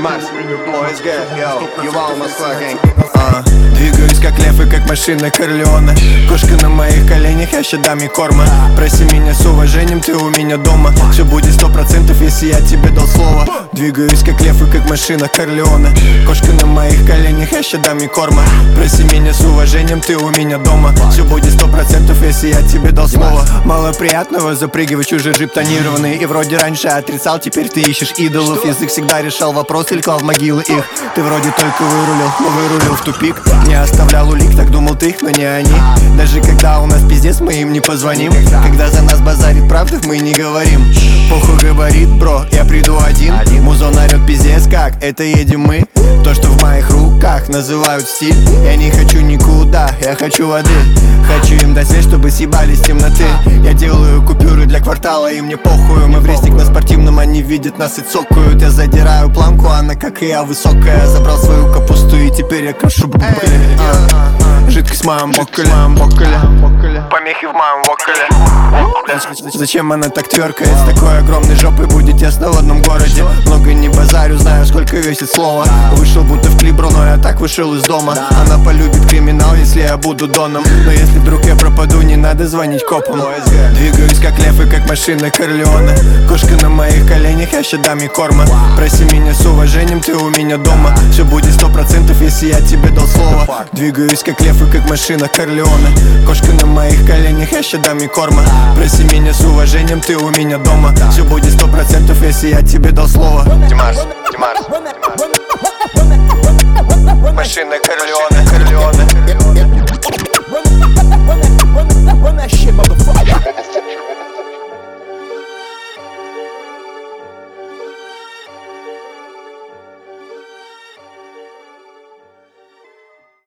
Димаш, ОСГ, Ювал, Москва, гэнг. Двигаюсь как лев и как машина Корлеона. Кошка на моих коленях, я ща дам ей корма. Проси меня с уважением, ты у меня дома. Все будет 100%, если я тебе дал слово. Двигаюсь как лев и как машина Корлеона. Кошка на моих коленях, я ща дам ей корма. Проси меня с уважением, ты у меня дома. Все будет 100%, если я тебе дал слово. Мало приятного, запрыгивай в чужой джип тонированный. И вроде раньше отрицал, теперь ты ищешь идолов. Язык всегда решал вопрос или клал в могилы их. Ты вроде только вырулил, но вырулил в тупик. Не оставлял улик, так думал ты, но не они. Даже когда у нас пиздец, мы им не позвоним. Когда за нас базарит правда, мы не говорим. Похуй говорит, бро, я приду один. Музон орет пиздец, как это едем мы. То, что в моих руках называют стиль. Я не хочу никуда, я хочу воды. Хочу им дать свет, чтобы съебались темноты. Я делаю купюры для квартала, и мне похуй. Мы в рейстик на спортивном, они видят нас и цокают. Я задираю планку, она как и я высокая. Забрал свою капусту и теперь я крошу букли. Жидкость в моем бокале, помехи в моем вокале. Зачем она так тверкает? С такой огромной жопой будет тесно в одном городе. Много не базарю, знаю, сколько весит слово. Вышел будто в клип, но я так вышел из дома. Она полюбит криминал, если я буду доном. Но если вдруг я пропаду, не надо звонить копам. Двигаюсь как лев и как машина Корлеона. Кошка на моих коленях, я ща дам ей корма. Проси меня с уважением, ты у меня дома. Все будет 100%, если я тебе дал слово. Двигаюсь как лев и как машина Корлеона. Кошка на моих коленях, я ща дам ей корма. Проси меня с уважением, ты у меня дома. Все будет 100%, если я тебе дал слово. Димаш, Машина Корлеона. Run that shit, motherfucker.